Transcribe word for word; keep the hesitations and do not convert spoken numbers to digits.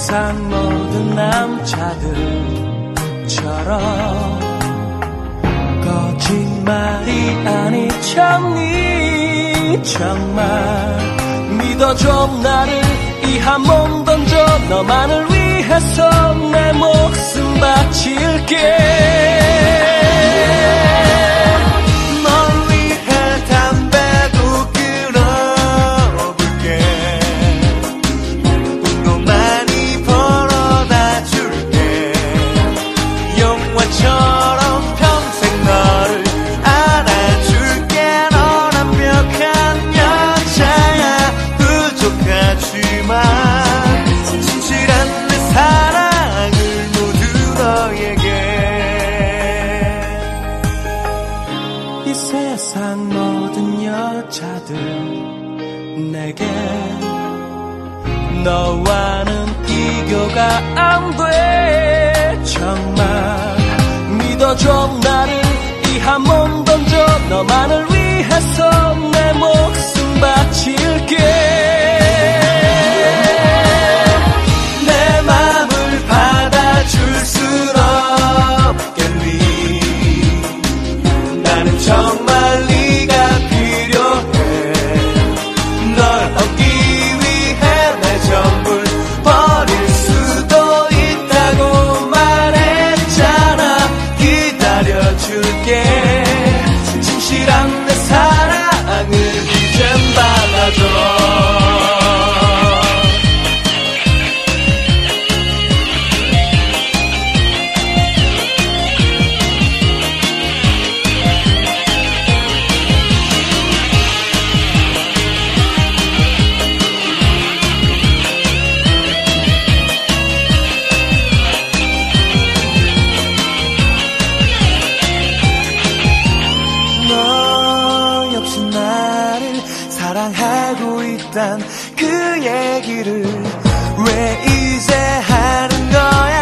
세상 모든 남자들처럼 거짓말이 아니잖니. 정말 믿어줘. 나를 이 한 몸 던져 너만을 위해서 내 목숨 바칠게. 내게 너와는 비교가 안 돼. 정말 믿어줘. 나를 이 한 몸 던져 너만을 위해서 내 목숨 바칠게. 내 맘을 받아줄 순 없겠니. 나는 정말 네가 진실한 내 사랑을 이젠 받아줘. 그 얘기를 왜 이제 하는 거야.